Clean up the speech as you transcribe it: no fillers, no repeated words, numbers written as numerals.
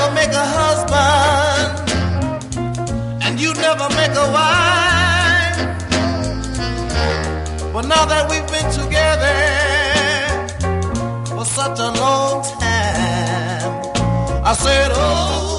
never make a husband, and you never make a wife. But now that we've been together for such a long time, I said, oh,